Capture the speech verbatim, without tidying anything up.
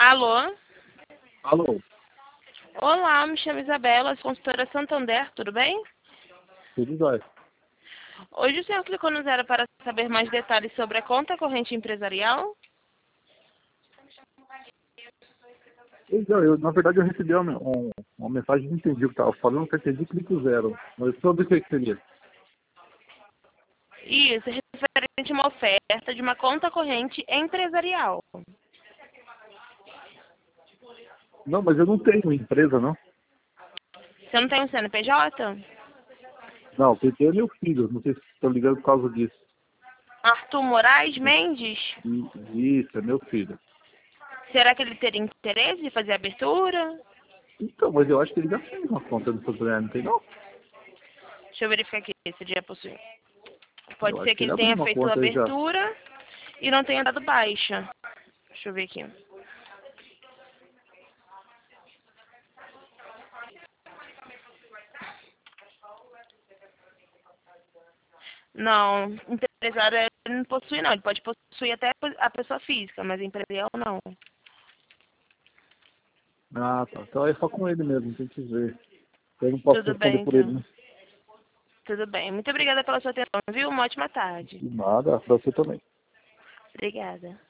Alô? Alô? Olá, me chamo Isabela, sou consultora Santander, tudo bem? Tudo jóia. Hoje o senhor clicou no zero para saber mais detalhes sobre a conta corrente empresarial? Então, eu, na verdade, eu recebi uma, um, uma mensagem, não entendi o que estava falando, que eu entendi clique zero. Mas sobre o que que seria? Isso, referente a uma oferta de uma conta corrente empresarial. Não, mas eu não tenho empresa, não. Você não tem um C N P J? Não, o P T é meu filho, não sei se estou ligando por causa disso. Arthur Moraes Mendes? E- Isso, é meu filho. Será que ele teria interesse em fazer a abertura? Então, mas eu acho que ele já fez uma conta do Santander, não tem não? Deixa eu verificar aqui se ele já possui. Pode Eu ser acho que que ele ele abriu tenha uma feito a conta aí já. abertura e não tenha dado baixa. Deixa eu ver aqui. Não, empresário ele não possui não. Ele pode possuir até a pessoa física, mas empresarial não. Ah, tá. Então é só com ele mesmo, tem que ver. Eu não posso Tudo responder bem, por ele, então. né? Tudo bem. Muito obrigada pela sua atenção, viu? Uma ótima tarde. De nada, pra você também. Obrigada.